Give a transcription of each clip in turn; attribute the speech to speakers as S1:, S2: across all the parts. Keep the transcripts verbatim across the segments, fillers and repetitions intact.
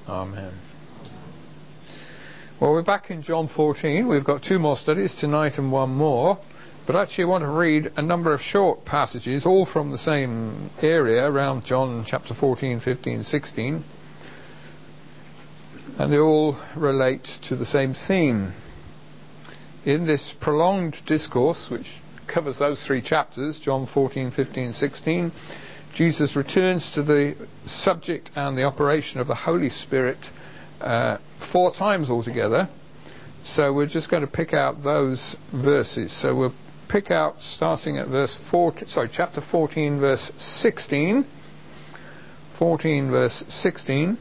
S1: Amen. Well, we're back in John fourteen. We've got two more studies tonight and one more. But actually I want to read a number of short passages, all from the same area, around John chapter fourteen, fifteen, sixteen. And they all relate to the same theme. In this prolonged discourse, which covers those three chapters, John fourteen, fifteen, sixteen, Jesus returns to the subject and the operation of the Holy Spirit uh, four times altogether. So we're just going to pick out those verses. So we'll pick out starting at verse fourteen, sorry, chapter fourteen, verse sixteen. fourteen, verse sixteen.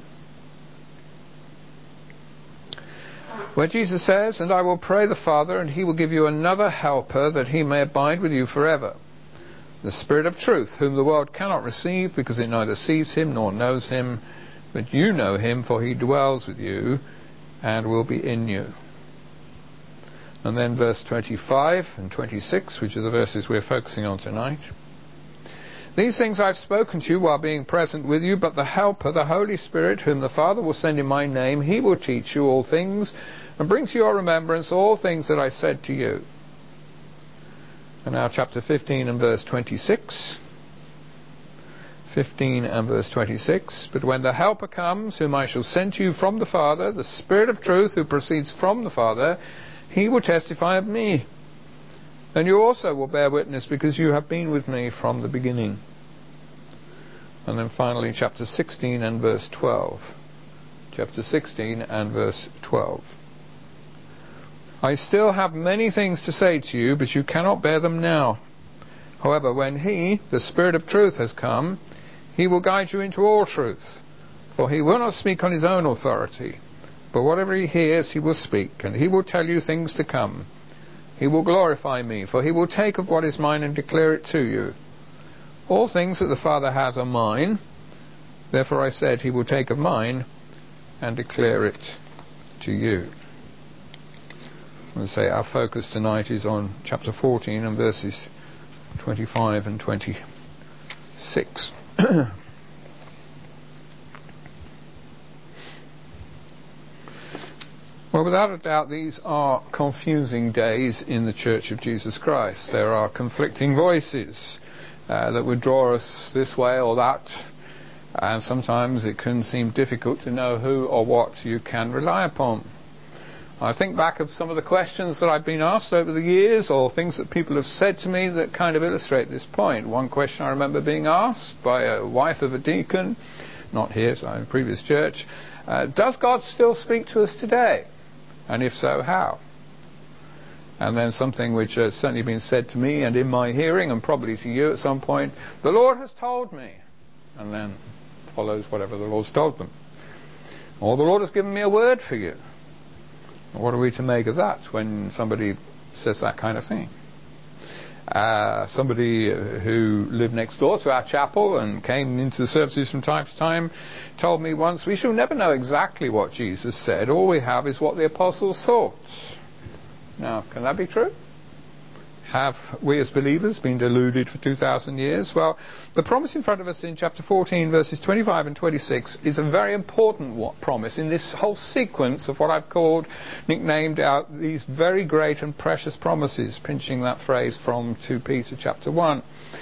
S1: Where Jesus says, "And I will pray the Father, and he will give you another helper, that he may abide with you forever. The Spirit of truth, whom the world cannot receive, because it neither sees him nor knows him. But you know him, for he dwells with you and will be in you." And then verse twenty-five and twenty-six, which are the verses we're focusing on tonight. "These things I've spoken to you while being present with you, but the Helper, the Holy Spirit, whom the Father will send in my name, he will teach you all things, and bring to your remembrance all things that I said to you." And now chapter fifteen and verse twenty-six. fifteen and verse twenty-six. "But when the Helper comes, whom I shall send to you from the Father, the Spirit of truth, who proceeds from the Father, he will testify of me. And you also will bear witness, because you have been with me from the beginning." And then finally chapter sixteen and verse twelve. Chapter sixteen and verse twelve. "I still have many things to say to you, but you cannot bear them now. However, when he, the Spirit of truth, has come, he will guide you into all truth. For he will not speak on his own authority, but whatever he hears he will speak, and he will tell you things to come. He will glorify me, for he will take of what is mine and declare it to you. All things that the Father has are mine. Therefore I said, he will take of mine and declare it to you." I'm going to say our focus tonight is on chapter fourteen and verses twenty-five and twenty-six. Well, without a doubt, these are confusing days in the Church of Jesus Christ. There are conflicting voices uh, that would draw us this way or that, and sometimes it can seem difficult to know who or what you can rely upon. I think back of some of the questions that I've been asked over the years, or things that people have said to me that kind of illustrate this point. One question I remember being asked by a wife of a deacon, not here, so in a previous church, uh, "Does God still speak to us today? And if so, how?" And then something which has certainly been said to me and in my hearing, and probably to you at some point, "The Lord has told me." And then follows whatever the Lord's told them. Or, "The Lord has given me a word for you." What are we to make of that when somebody says that kind of thing? Uh, somebody who lived next door to our chapel and came into the services from time to time told me once, "We shall never know exactly what Jesus said. All we have is what the apostles thought." Now, can that be true? Have we as believers been deluded for two thousand years? Well, the promise in front of us in chapter fourteen, verses twenty-five and twenty-six, is a very important promise in this whole sequence of what I've called, nicknamed out, these very great and precious promises, pinching that phrase from Second Peter chapter one.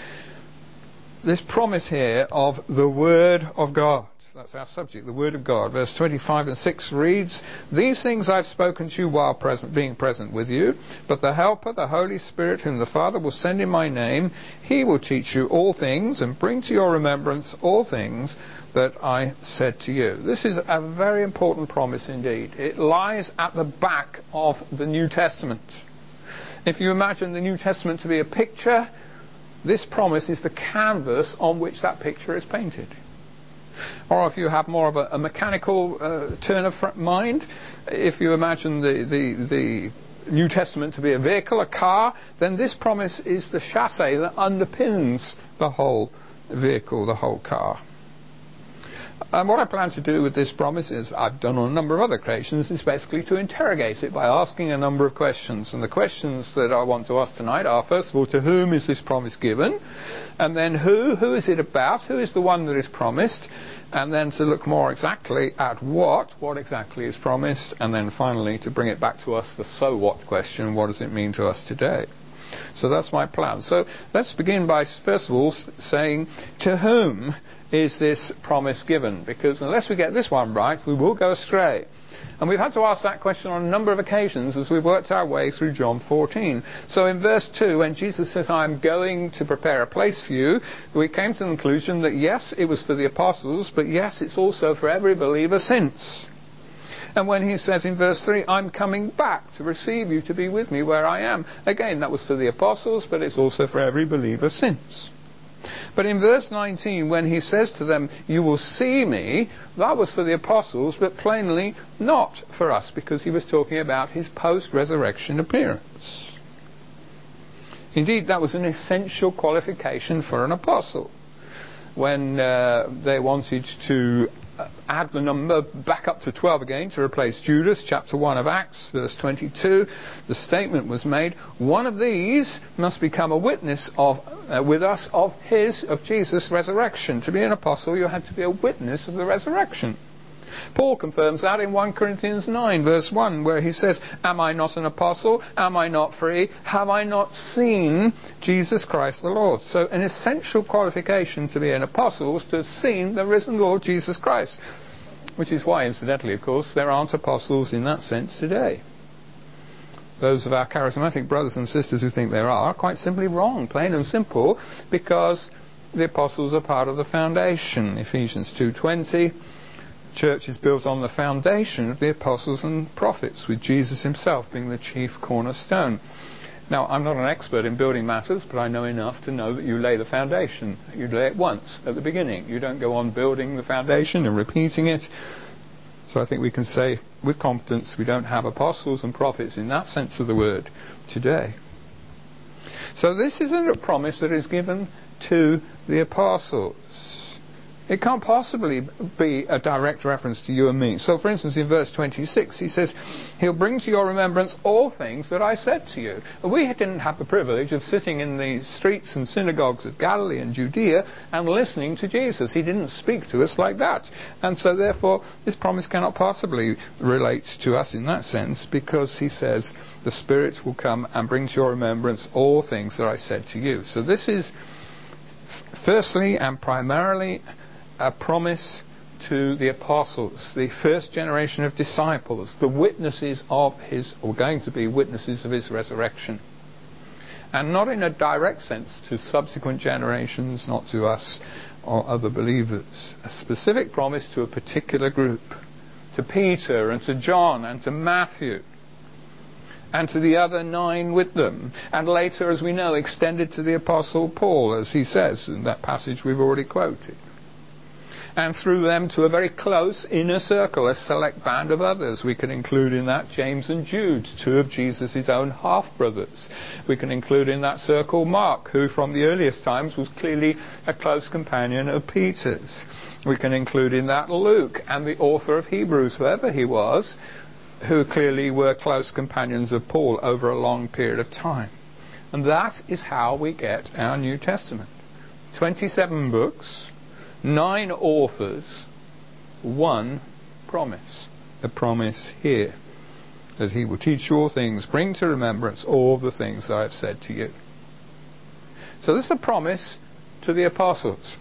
S1: This promise here of the Word of God. That's our subject, the Word of God. Verse twenty-five and six reads, "These things I've spoken to you while present, being present with you, but the Helper, the Holy Spirit, whom the Father will send in my name, he will teach you all things and bring to your remembrance all things that I said to you." This is a very important promise indeed. It lies at the back of the New Testament. If you imagine the New Testament to be a picture, this promise is the canvas on which that picture is painted. Or if you have more of a, a mechanical uh, turn of mind, if you imagine the, the, the New Testament to be a vehicle, a car, then this promise is the chassis that underpins the whole vehicle, the whole car. And what I plan to do with this promise, is I've done on a number of other occasions, is basically to interrogate it by asking a number of questions. And the questions that I want to ask tonight are, first of all, to whom is this promise given? And then who? Who is it about? Who is the one that is promised? and then to look more exactly at what, what exactly is promised, and then finally to bring it back to us, the so what question, what does it mean to us today? So that's my plan. So let's begin by first of all saying, to whom is this promise given? Because unless we get this one right, we will go astray. And we've had to ask that question on a number of occasions as we've worked our way through John fourteen. So in verse two, when Jesus says, I'm going to prepare a place for you, we came to the conclusion that yes, it was for the apostles, but yes, it's also for every believer since. And when he says in verse three, I'm coming back to receive you to be with me where I am, again, that was for the apostles, but it's also for every believer since. But in verse nineteen, when he says to them, you will see me, that was for the apostles, but plainly not for us, because he was talking about his post-resurrection appearance. Indeed, that was an essential qualification for an apostle. When uh, they wanted to add the number back up to twelve again to replace Judas, chapter one of Acts, verse twenty-two, the statement was made, one of these must become a witness of uh, with us of his, of Jesus' resurrection. To be an apostle, you had to be a witness of the resurrection. Paul confirms that in First Corinthians nine, verse one, where he says, am I not an apostle? Am I not free? Have I not seen Jesus Christ the Lord? So an essential qualification to be an apostle was to have seen the risen Lord Jesus Christ. Which is why, incidentally, of course, there aren't apostles in that sense today. Those of our charismatic brothers and sisters who think there are, are quite simply wrong, plain and simple, because the apostles are part of the foundation. Ephesians two twenty. Church is built on the foundation of the apostles and prophets, with Jesus himself being the chief cornerstone. Now, I'm not an expert in building matters, but I know enough to know that you lay the foundation. You lay it once at the beginning. You don't go on building the foundation and repeating it. So I think we can say with confidence we don't have apostles and prophets in that sense of the word today. So this isn't a promise that is given to the apostles. It can't possibly be a direct reference to you and me. So, for instance, in verse twenty-six, he says, he'll bring to your remembrance all things that I said to you. We didn't have the privilege of sitting in the streets and synagogues of Galilee and Judea and listening to Jesus. He didn't speak to us like that. And so, therefore, this promise cannot possibly relate to us in that sense, because he says, the Spirit will come and bring to your remembrance all things that I said to you. So this is, firstly and primarily, a promise to the apostles, the first generation of disciples, the witnesses of his, or going to be witnesses of his resurrection. And not in a direct sense to subsequent generations, not to us or other believers. A specific promise to a particular group, to Peter and to John and to Matthew, and to the other nine with them. And later, as we know, extended to the apostle Paul, as he says in that passage we've already quoted. And through them to a very close inner circle, a select band of others. We can include in that James and Jude, two of Jesus' own half-brothers. We can include in that circle Mark, who from the earliest times was clearly a close companion of Peter's. We can include in that Luke and the author of Hebrews, whoever he was, who clearly were close companions of Paul over a long period of time. And that is how we get our New Testament. twenty-seven books, nine authors, one promise. A promise here that he will teach you all things, bring to remembrance all the things that I have said to you. So this is a promise to the apostles.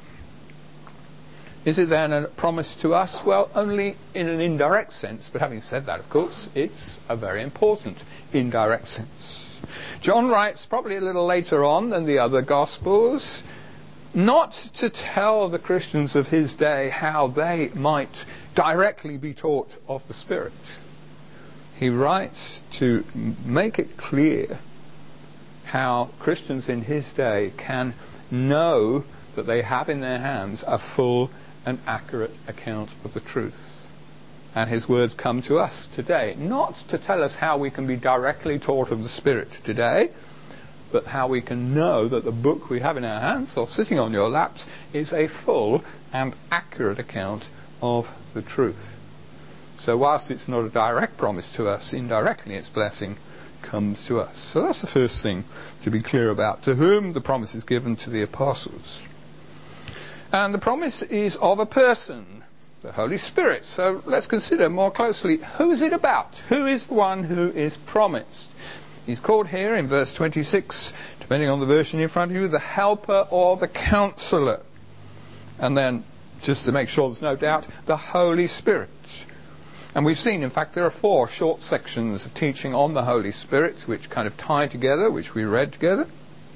S1: Is it then a promise to us? Well, only in an indirect sense, but having said that, of course, it's a very important indirect sense. John writes probably a little later on than the other Gospels, not to tell the Christians of his day how they might directly be taught of the Spirit. He writes to make it clear how Christians in his day can know that they have in their hands a full and accurate account of the truth. And his words come to us today, not to tell us how we can be directly taught of the Spirit today, but how we can know that the book we have in our hands or sitting on your laps is a full and accurate account of the truth. So whilst it's not a direct promise to us, indirectly its blessing comes to us. So that's the first thing to be clear about. To whom the promise is given? To the apostles. And the promise is of a person, the Holy Spirit. So let's consider more closely, who is it about? Who is the one who is promised? He's called here in verse twenty-six, depending on the version in front of you, the Helper or the Counselor. And then, just to make sure there's no doubt, the Holy Spirit. And we've seen, in fact, there are four short sections of teaching on the Holy Spirit, which kind of tie together, which we read together.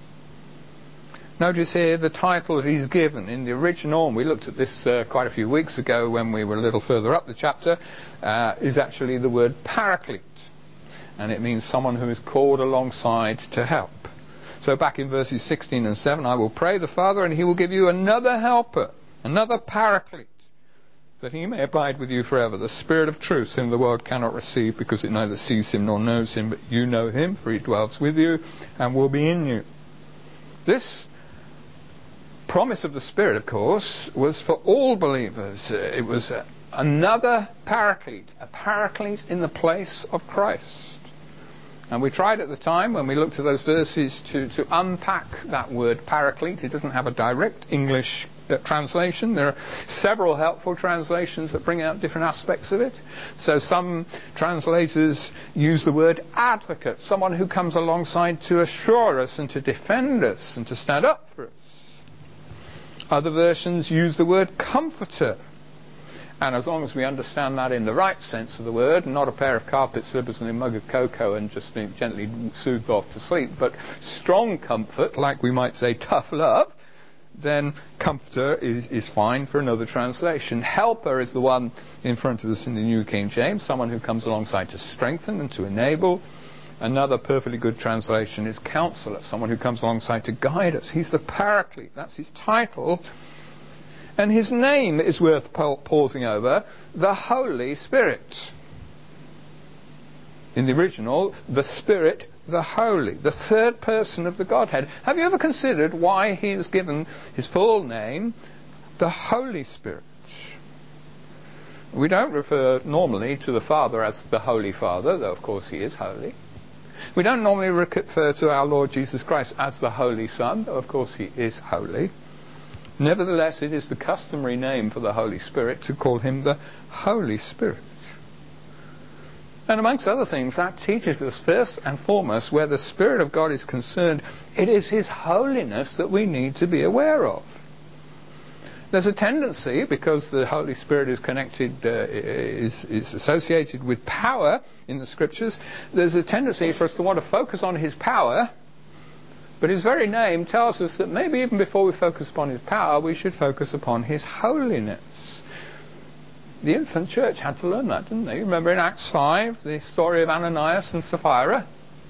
S1: Notice here the title that he's given in the original, and we looked at this uh, quite a few weeks ago when we were a little further up the chapter, uh, is actually the word Paraclete. And it means someone who is called alongside to help. So back in verses sixteen and seven, I will pray the Father, and he will give you another helper, another Paraclete, that he may abide with you forever, the Spirit of truth, whom the world cannot receive, because it neither sees him nor knows him, but you know him, for he dwells with you and will be in you. This promise of the Spirit, of course, was for all believers. It was a, another Paraclete, a Paraclete in the place of Christ. And we tried at the time, when we looked at those verses, to, to unpack that word Paraclete. It doesn't have a direct English uh, translation. There are several helpful translations that bring out different aspects of it. So some translators use the word advocate, someone who comes alongside to assure us and to defend us and to stand up for us. Other versions use the word comforter. And as long as we understand that in the right sense of the word, not a pair of carpet slippers and a mug of cocoa and just being gently soothed off to sleep, but strong comfort, like we might say tough love, then comforter is, is fine for another translation. Helper is the one in front of us in the New King James, someone who comes alongside to strengthen and to enable. Another perfectly good translation is Counselor, someone who comes alongside to guide us. He's the Paraclete, that's his title. And his name is worth pausing over, the Holy Spirit. In the original, the Spirit, the Holy, the third person of the Godhead. Have you ever considered why he is given his full name, the Holy Spirit? We don't refer normally to the Father as the Holy Father, though of course he is holy. We don't normally refer to our Lord Jesus Christ as the Holy Son, though of course he is holy. Nevertheless, it is the customary name for the Holy Spirit to call him the Holy Spirit. And amongst other things, that teaches us first and foremost, where the Spirit of God is concerned, it is his holiness that we need to be aware of. There's a tendency, because the Holy Spirit is connected, uh, is, is associated with power in the Scriptures, there's a tendency for us to want to focus on his power, but his very name tells us that maybe even before we focus upon his power, we should focus upon his holiness. The infant church had to learn that, didn't they? Remember in Acts five, the story of Ananias and Sapphira?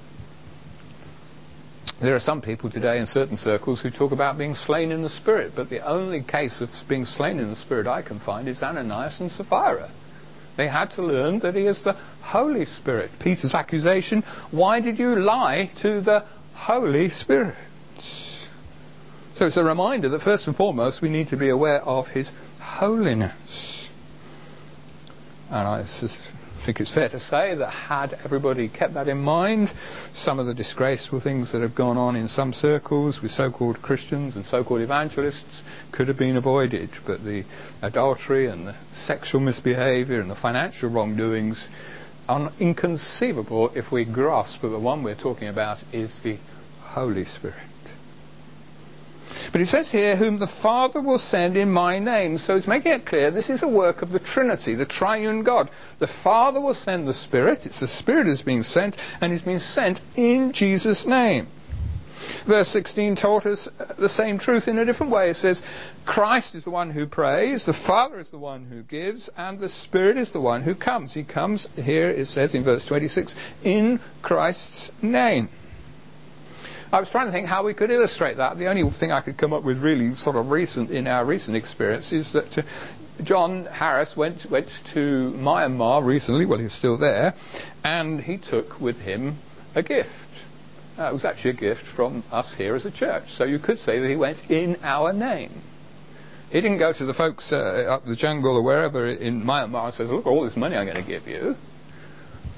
S1: There are some people today in certain circles who talk about being slain in the Spirit, but the only case of being slain in the Spirit I can find is Ananias and Sapphira. They had to learn that he is the Holy Spirit. Peter's accusation, why did you lie to the Holy Spirit? So it's a reminder that first and foremost we need to be aware of his holiness. And I think it's fair to say that had everybody kept that in mind, some of the disgraceful things that have gone on in some circles with so-called Christians and so-called evangelists could have been avoided. But the adultery and the sexual misbehaviour and the financial wrongdoings are inconceivable if we grasp that the one we're talking about is the Holy Spirit. But it says here, whom the Father will send in my name. So it's making it clear this is a work of the Trinity, the triune God. The Father will send the Spirit. It's the Spirit who's being sent, and is being sent in Jesus' name. Verse sixteen taught us the same truth in a different way. It says, Christ is the one who prays, the Father is the one who gives, and the Spirit is the one who comes. He comes, here it says in verse twenty-six, in Christ's name. I was trying to think how we could illustrate that. The only thing I could come up with really sort of recent in our recent experience is that uh, John Harris went went to Myanmar recently, well, he's still there, and he took with him a gift. Uh, it was actually a gift from us here as a church. So you could say that he went in our name. He didn't go to the folks uh, up the jungle or wherever in Myanmar and says, look, all this money I'm going to give you.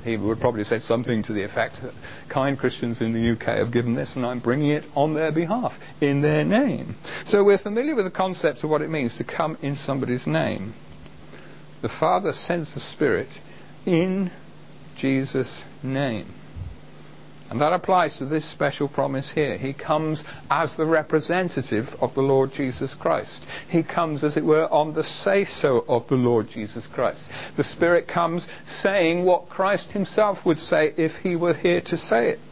S1: He would probably say something to the effect that kind Christians in the U K have given this and I'm bringing it on their behalf, in their name. So we're familiar with the concept of what it means to come in somebody's name. The Father sends the Spirit in Jesus' name. And that applies to this special promise here. He comes as the representative of the Lord Jesus Christ. He comes, as it were, on the say-so of the Lord Jesus Christ. The Spirit comes saying what Christ himself would say if he were here to say it.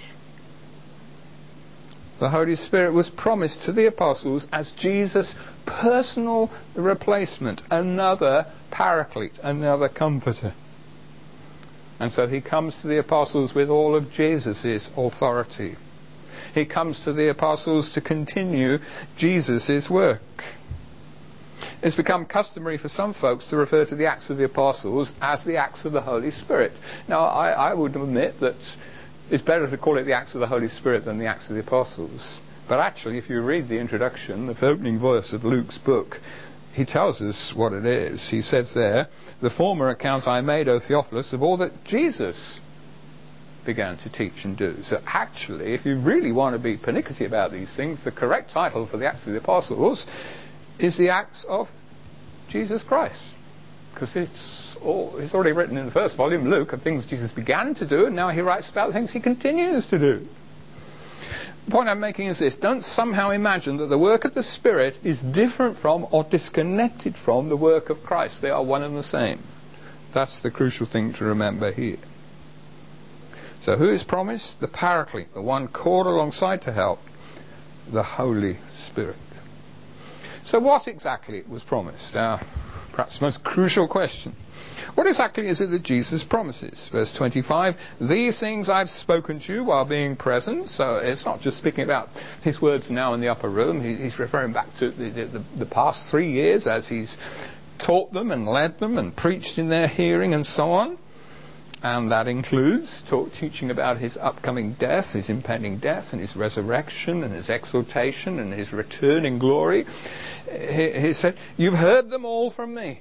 S1: The Holy Spirit was promised to the apostles as Jesus' personal replacement, another paraclete, another comforter. And so he comes to the apostles with all of Jesus' authority. He comes to the apostles to continue Jesus' work. It's become customary for some folks to refer to the Acts of the Apostles as the Acts of the Holy Spirit. Now, I, I would admit that it's better to call it the Acts of the Holy Spirit than the Acts of the Apostles. But actually, if you read the introduction, the opening verse of Luke's book, he tells us what it is. He says there, "The former account I made, O Theophilus, of all that Jesus began to teach and do." So actually, if you really want to be pernickety about these things, the correct title for the Acts of the Apostles is the Acts of Jesus Christ. Because it's, all, it's already written in the first volume, Luke, of things Jesus began to do, and now he writes about the things he continues to do. The point I'm making is this: don't somehow imagine that the work of the Spirit is different from or disconnected from the work of Christ. They are one and the same. That's the crucial thing to remember here. So who is promised? The Paraclete, the one called alongside to help, the Holy Spirit. So what exactly was promised? Our perhaps most crucial question. What exactly is it that Jesus promises? Verse twenty-five, "These things I've spoken to you while being present." So it's not just speaking about his words now in the upper room. He, he's referring back to the, the, the past three years as he's taught them and led them and preached in their hearing and so on. And that includes talk, teaching about his upcoming death, his impending death, and his resurrection, and his exaltation, and his return in glory. He, he said, "You've heard them all from me.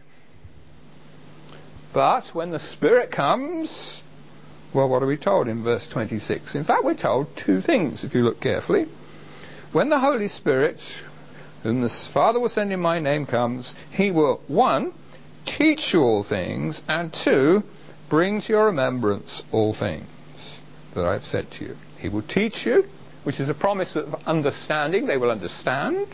S1: But when the Spirit comes," well, what are we told in verse twenty-six? In fact, we're told two things, if you look carefully. When the Holy Spirit, whom the Father will send in my name, comes, he will, one, teach you all things, and two, bring to your remembrance all things that I've said to you. He will teach you, which is a promise of understanding. They will understand.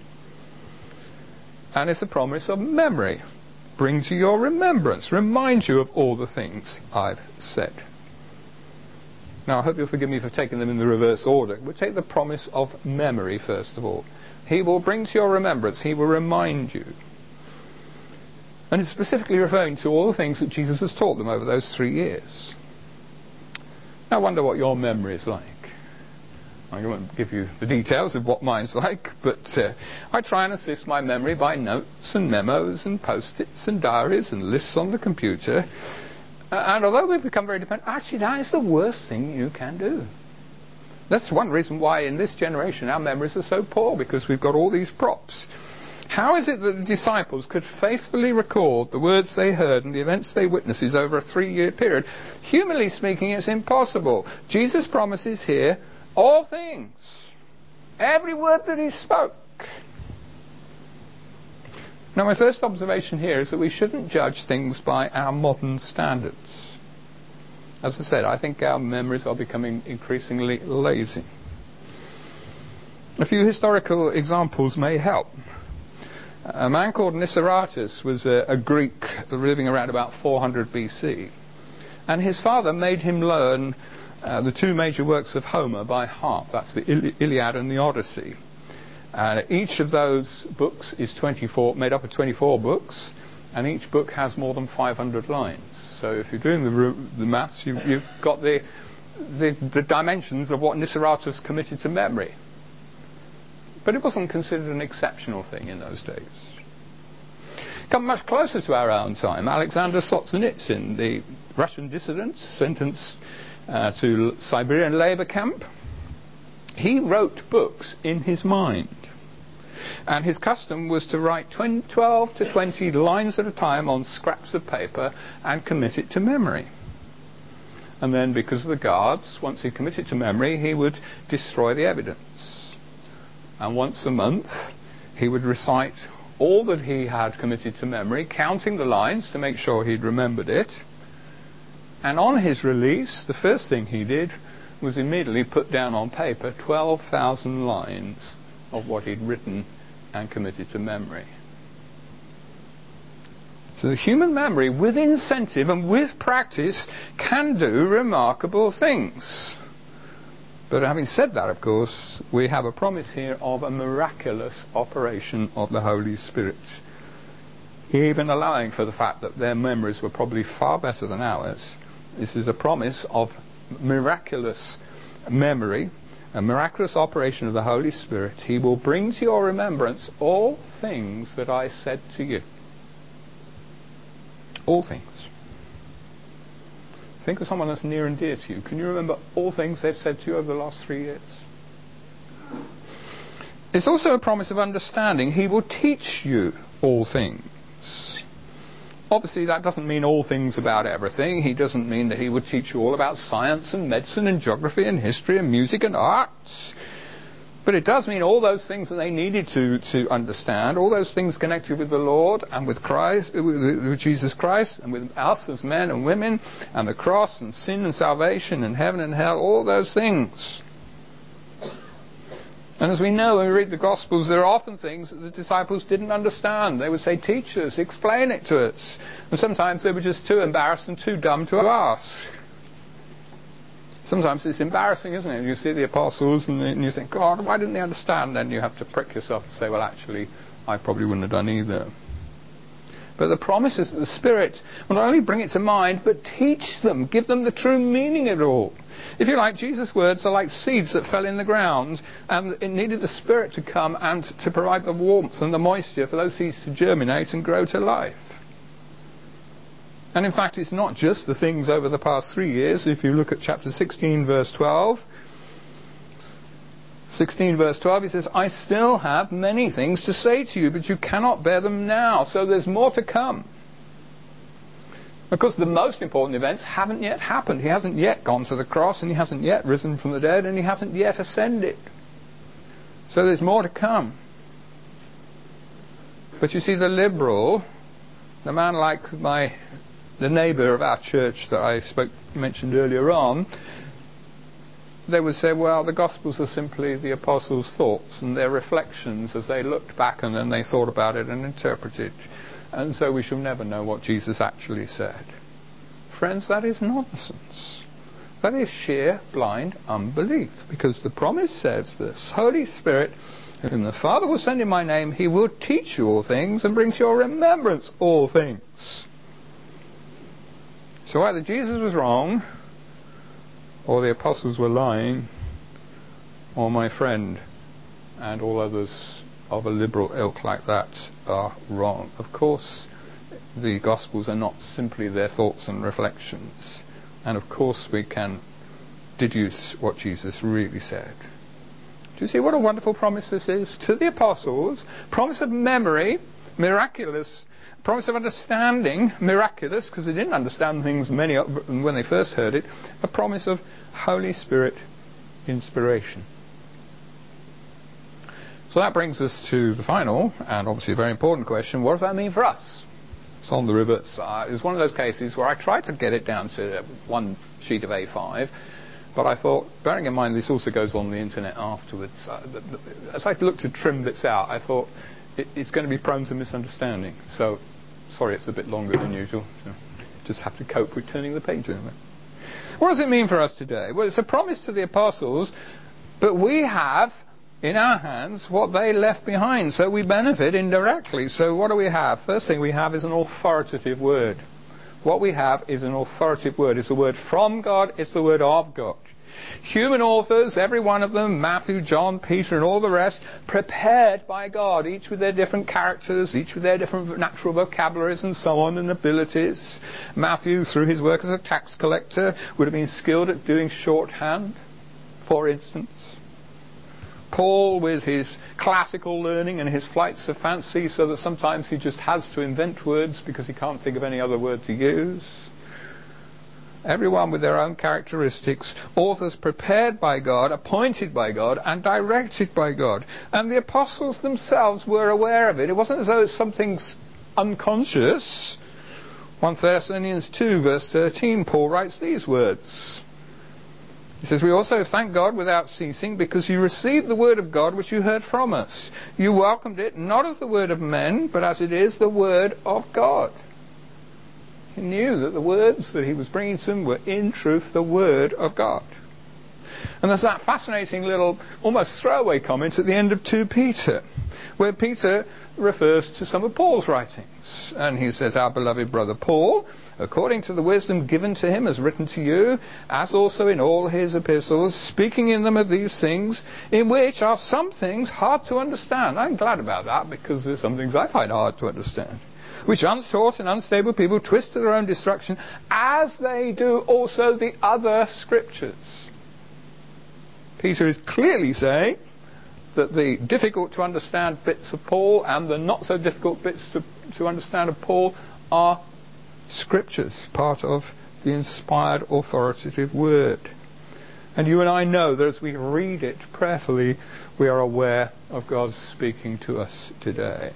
S1: And it's a promise of memory. Bring to your remembrance, remind you of all the things I've said. Now, I hope you'll forgive me for taking them in the reverse order. We'll take the promise of memory first of all. He will bring to your remembrance, he will remind you. And it's specifically referring to all the things that Jesus has taught them over those three years. Now, I wonder what your memory is like. I won't give you the details of what mine's like, but uh, I try and assist my memory by notes and memos and post-its and diaries and lists on the computer. Uh, and although we've become very dependent, actually that is the worst thing you can do. That's one reason why in this generation our memories are so poor, because we've got all these props. How is it that the disciples could faithfully record the words they heard and the events they witnessed over a three-year period? Humanly speaking, it's impossible. Jesus promises here all things. Every word that he spoke. Now, my first observation here is that we shouldn't judge things by our modern standards. As I said, I think our memories are becoming increasingly lazy. A few historical examples may help. A man called Niceratus was a, a Greek living around about four hundred B C. And his father made him learn uh, the two major works of Homer by heart. That's the Ili- Iliad and the Odyssey. Uh, each of those books is twenty-four, made up of twenty-four books, and each book has more than five hundred lines. So if you're doing the, the maths, you, you've got the, the, the dimensions of what Niceratus committed to memory. But it wasn't considered an exceptional thing in those days. Come much closer to our own time, Alexander Solzhenitsyn, the Russian dissident sentenced uh, to Siberian labor camp. He wrote books in his mind. And his custom was to write twelve to twenty lines at a time on scraps of paper and commit it to memory. And then, because of the guards, once he committed to memory, he would destroy the evidence. And once a month, he would recite all that he had committed to memory, counting the lines to make sure he'd remembered it. And on his release, the first thing he did was immediately put down on paper twelve thousand lines of what he'd written and committed to memory. So the human memory, with incentive and with practice, can do remarkable things. But having said that, of course, we have a promise here of a miraculous operation of the Holy Spirit. Even allowing for the fact that their memories were probably far better than ours, this is a promise of miraculous memory, a miraculous operation of the Holy Spirit. He will bring to your remembrance all things that I said to you. All things. Think of someone that's near and dear to you. Can you remember all things they've said to you over the last three years? It's also a promise of understanding. He will teach you all things. Obviously, that doesn't mean all things about everything. He doesn't mean that he would teach you all about science and medicine and geography and history and music and arts. But it does mean all those things that they needed to, to understand, all those things connected with the Lord and with Christ, with, with Jesus Christ, and with us as men and women, and the cross and sin and salvation and heaven and hell, all those things. And as we know when we read the Gospels, there are often things that the disciples didn't understand. They would say, "Teach us, explain it to us." And sometimes they were just too embarrassed and too dumb to ask. Sometimes it's embarrassing, isn't it? You see the apostles and you think, "God, why didn't they understand?" Then you have to prick yourself and say, "Well, actually, I probably wouldn't have done either." But the promises of the Spirit will not only bring it to mind, but teach them, give them the true meaning of it all. If you like, Jesus' words are like seeds that fell in the ground, and it needed the Spirit to come and to provide the warmth and the moisture for those seeds to germinate and grow to life. And in fact, it's not just the things over the past three years. If you look at chapter sixteen, verse twelve, sixteen verse twelve, he says, "I still have many things to say to you, but you cannot bear them now." So there's more to come. Of course, the most important events haven't yet happened. He hasn't yet gone to the cross, and he hasn't yet risen from the dead, and he hasn't yet ascended. So there's more to come. But you see, the liberal, the man like my, the neighbour of our church that I spoke mentioned earlier on, they would say, well, the Gospels are simply the apostles' thoughts and their reflections as they looked back and then they thought about it and interpreted. And so we shall never know what Jesus actually said. Friends, that is nonsense. That is sheer blind unbelief. Because the promise says this: Holy Spirit, whom the Father will send in my name, he will teach you all things and bring to your remembrance all things. So either Jesus was wrong, or the apostles were lying, or my friend and all others of a liberal ilk like that are wrong. Of course, the Gospels are not simply their thoughts and reflections. And of course we can deduce what Jesus really said. Do you see what a wonderful promise this is? To the apostles, promise of memory, miraculous, promise of understanding, miraculous, because they didn't understand things many when they first heard it, a promise of Holy Spirit inspiration. So that brings us to the final, and obviously a very important question: what does that mean for us? It's on the reverse. Uh, it was one of those cases where I tried to get it down to one sheet of A five, but I thought, bearing in mind this also goes on the internet afterwards, uh, the, the, as I looked to trim bits out, I thought it, it's going to be prone to misunderstanding. So, sorry it's a bit longer than usual. So just have to cope with turning the page over. What does it mean for us today? Well, it's a promise to the apostles, but we have in our hands what they left behind, so we benefit indirectly. So what do we have? First thing we have is an authoritative word. What we have is an authoritative word. It's a word from God, it's the word of God. Human authors, every one of them, Matthew, John, Peter and all the rest, prepared by God, each with their different characters, each with their different natural vocabularies and so on and abilities. Matthew, through his work as a tax collector, would have been skilled at doing shorthand, for instance. Paul, with his classical learning and his flights of fancy, so that sometimes he just has to invent words because he can't think of any other word to use. Everyone with their own characteristics, authors prepared by God, appointed by God, and directed by God. And the apostles themselves were aware of it. It wasn't as though it's something unconscious. First Thessalonians two, verse thirteen, Paul writes these words. He says, "We also thank God without ceasing, because you received the word of God which you heard from us. You welcomed it not as the word of men, but as it is the word of God." He knew that the words that he was bringing to them were in truth the word of God. And there's that fascinating little almost throwaway comment at the end of Second Peter, where Peter refers to some of Paul's writings. And he says, "Our beloved brother Paul, according to the wisdom given to him, has written to you, as also in all his epistles, speaking in them of these things, in which are some things hard to understand." I'm glad about that, because there's some things I find hard to understand. "Which untaught and unstable people twist to their own destruction, as they do also the other scriptures." Peter is clearly saying that the difficult to understand bits of Paul and the not so difficult bits to, to understand of Paul are scriptures, part of the inspired authoritative word. And you and I know that as we read it prayerfully, we are aware of God speaking to us today.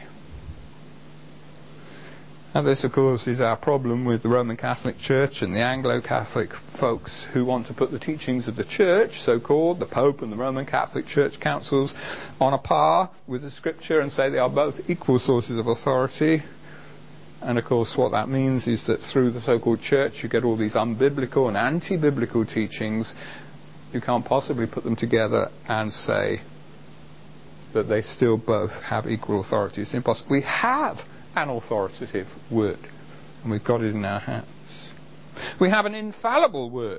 S1: And this, of course, is our problem with the Roman Catholic Church and the Anglo-Catholic folks who want to put the teachings of the Church, so-called, the Pope and the Roman Catholic Church councils, on a par with the Scripture and say they are both equal sources of authority. And, of course, what that means is that through the so-called Church you get all these unbiblical and anti-biblical teachings. You can't possibly put them together and say that they still both have equal authority. It's impossible. We have an authoritative word, and we've got it in our hands. We have an infallible word.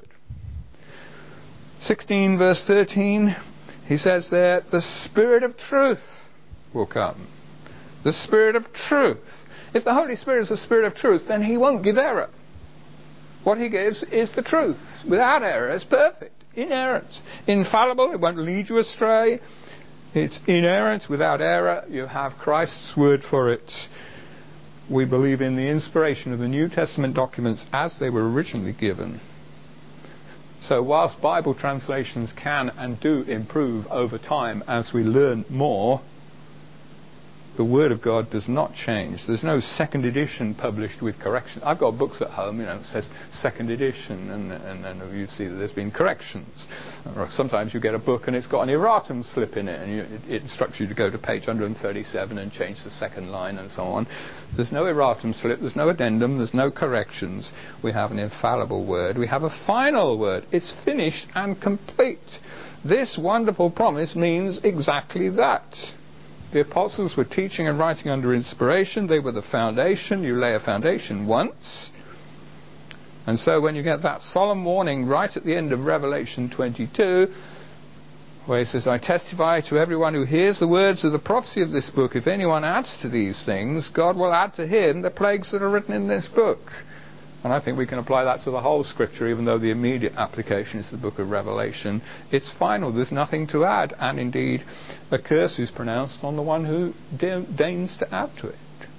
S1: sixteen verse thirteen, he says there, "The Spirit of truth will come." The Spirit of truth. If the Holy Spirit is the Spirit of truth, then he won't give error. What he gives is the truth, without error. It's perfect, inerrant, infallible. It won't lead you astray. It's inerrant, without error. You have Christ's word for it. We believe in the inspiration of the New Testament documents as they were originally given. So whilst Bible translations can and do improve over time as we learn more, the Word of God does not change. There's no second edition published with correction. I've got books at home, you know, it says second edition, and, and, and you see that there's been corrections. Or sometimes you get a book and it's got an erratum slip in it, and you, it, it instructs you to go to page one hundred thirty-seven and change the second line and so on. There's no erratum slip, there's no addendum, there's no corrections. We have an infallible word. We have a final word. It's finished and complete. This wonderful promise means exactly that. The apostles were teaching and writing under inspiration. They were the foundation. You lay a foundation once. And so when you get that solemn warning right at the end of Revelation twenty-two, where he says, "I testify to everyone who hears the words of the prophecy of this book, if anyone adds to these things, God will add to him the plagues that are written in this book." And I think we can apply that to the whole Scripture, even though the immediate application is the book of Revelation. It's final. There's nothing to add. And indeed, a curse is pronounced on the one who deigns to add to it.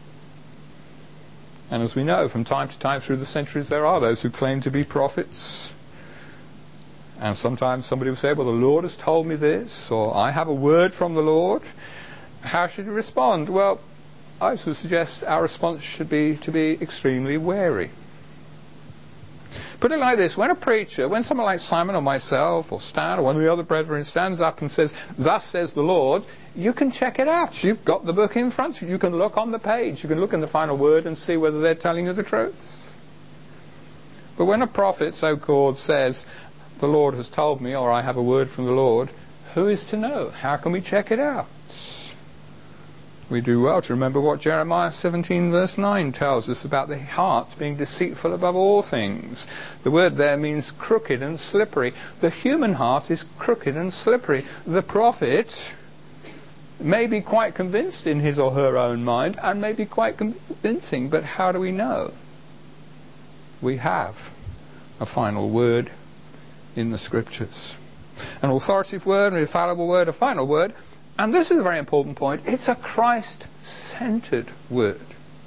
S1: And as we know, from time to time through the centuries, there are those who claim to be prophets. And sometimes somebody will say, "Well, the Lord has told me this," or "I have a word from the Lord." How should we respond? Well, I would suggest our response should be to be extremely wary. Put it like this: when a preacher, when someone like Simon or myself or Stan or one of the other brethren stands up and says, "Thus says the Lord," you can check it out. You've got the book in front of you. You can look on the page. You can look in the final word and see whether they're telling you the truth. But when a prophet, so-called, says, "The Lord has told me," or "I have a word from the Lord," who is to know? How can we check it out? We do well to remember what Jeremiah seventeen verse nine tells us about the heart being deceitful above all things. The word there means crooked and slippery. The human heart is crooked and slippery. The prophet may be quite convinced in his or her own mind, and may be quite convincing, but how do we know? We have a final word in the Scriptures. An authoritative word, an infallible word, a final word. And this is a very important point. It's a Christ-centered word.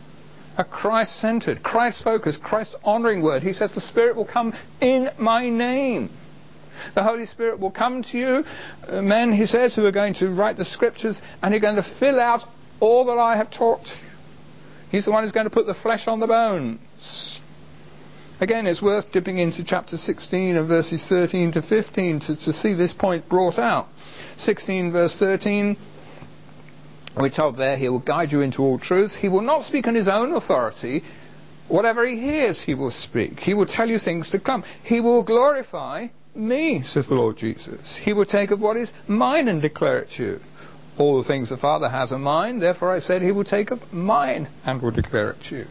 S1: A Christ-centered, Christ-focused, Christ-honouring word. He says the Spirit will come in my name. The Holy Spirit will come to you, uh, men, he says, who are going to write the Scriptures, and you're going to fill out all that I have taught you. He's the one who's going to put the flesh on the bones. Again, it's worth dipping into chapter sixteen and verses thirteen to fifteen to, to see this point brought out. sixteen verse thirteen, we're told there, he will guide you into all truth. He will not speak on his own authority. Whatever he hears, he will speak. He will tell you things to come. He will glorify me, says the Lord Jesus. He will take of what is mine and declare it to you. All the things the Father has are mine, therefore I said he will take of mine and will declare it to you.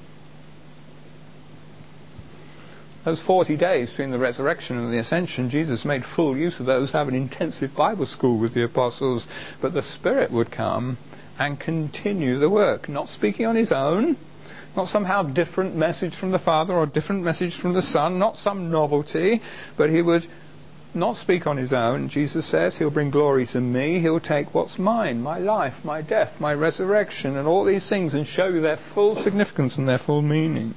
S1: Those forty days between the resurrection and the ascension, Jesus made full use of those to have an intensive Bible school with the apostles, but the Spirit would come and continue the work, not speaking on his own, not somehow different message from the Father or different message from the Son, not some novelty, but he would not speak on his own. Jesus says he'll bring glory to me. He'll take what's mine, my life, my death, my resurrection, and all these things, and show you their full significance and their full meaning.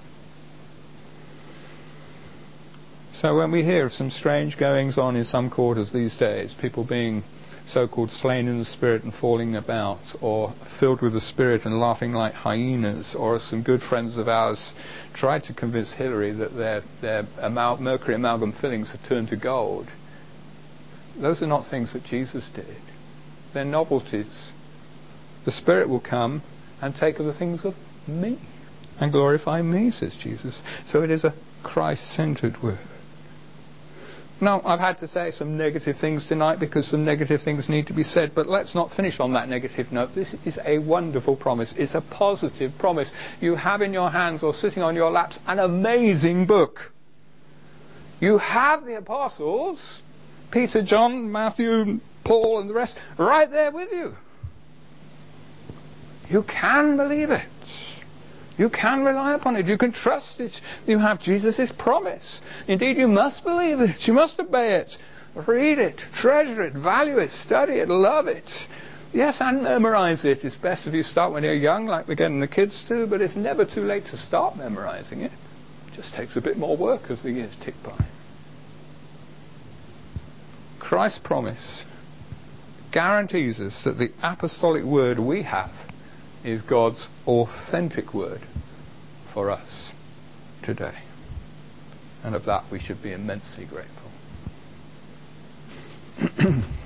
S1: So when we hear of some strange goings on in some quarters these days, people being so-called slain in the Spirit and falling about, or filled with the Spirit and laughing like hyenas, or as some good friends of ours tried to convince Hillary that their, their amal- mercury amalgam fillings had turned to gold, those are not things that Jesus did. They're novelties. The Spirit will come and take of the things of me and glorify me, says Jesus. So it is a Christ-centered word. Now, I've had to say some negative things tonight because some negative things need to be said, but let's not finish on that negative note. This is a wonderful promise. It's a positive promise. You have in your hands or sitting on your laps an amazing book. You have the apostles, Peter, John, Matthew, Paul and the rest, right there with you. You can believe it. You can rely upon it. You can trust it. You have Jesus' promise. Indeed, you must believe it. You must obey it. Read it. Treasure it. Value it. Study it. Love it. Yes, and memorize it. It's best if you start when you're young, like we're getting the kids to, but it's never too late to start memorizing it. It just takes a bit more work as the years tick by. Christ's promise guarantees us that the apostolic word we have is God's authentic word for us today. And of that we should be immensely grateful.